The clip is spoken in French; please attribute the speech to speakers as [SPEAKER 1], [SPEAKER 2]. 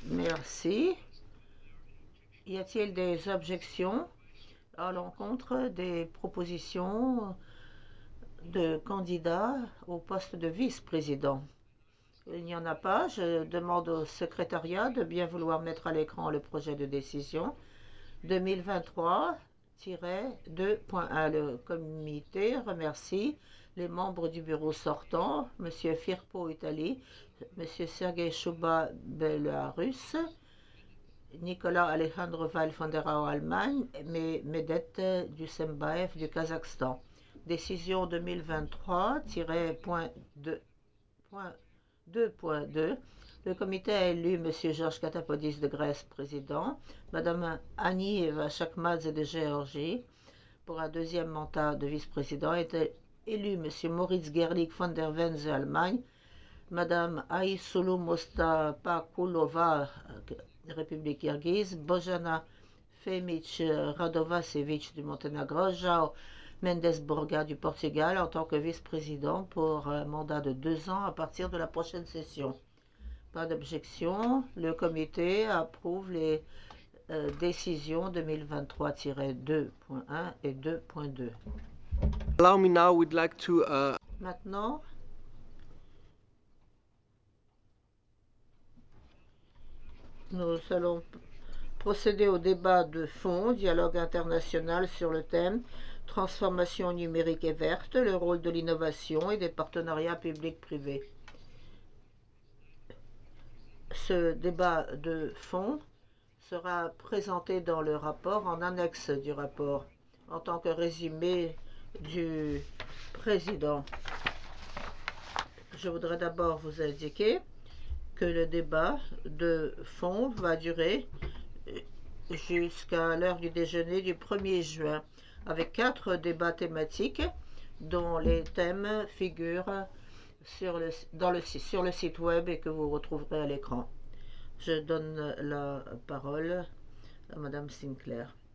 [SPEAKER 1] Merci. Y a-t-il des objections à l'encontre des propositions de candidats au poste de vice-président? Il n'y en a pas. Je demande au secrétariat de bien vouloir mettre à l'écran le projet de décision 2023-2.1. Le comité remercie les membres du bureau sortant, M. Firpo, Italie, M. Sergei Chouba, Belarus, Nicolas Alejandro Valfonderao, Allemagne, et Medet Dusembaev du Kazakhstan. Décision 2023-2.2. Le comité a élu M. Georges Katapodis de Grèce, président, Mme Annie Eva Chakmadze de Géorgie pour un deuxième mandat de vice-président, et élu M. Moritz Gerlich von der Wenze, Allemagne, Mme Aïssoulou Mostapakulova, République kirghize, Bojana Femic Radovacevic du Monténégro, João Mendes Borga du Portugal en tant que vice-président pour un mandat de 2 ans à partir de la prochaine session. Pas d'objection. Le comité approuve les décisions 2023-2.1 et 2.2.
[SPEAKER 2] Allow me now, we'd like to,
[SPEAKER 1] Maintenant, nous allons procéder au débat de fond, dialogue international sur le thème transformation numérique et verte, le rôle de l'innovation et des partenariats publics-privés. Ce débat de fond sera présenté dans le rapport, en annexe du rapport, en tant que résumé du président. Je voudrais d'abord vous indiquer que le débat de fond va durer jusqu'à l'heure du déjeuner du 1er juin, avec 4 débats thématiques dont les thèmes figurent sur le site web et que vous retrouverez à l'écran. Je donne la parole à Madame Sinclair.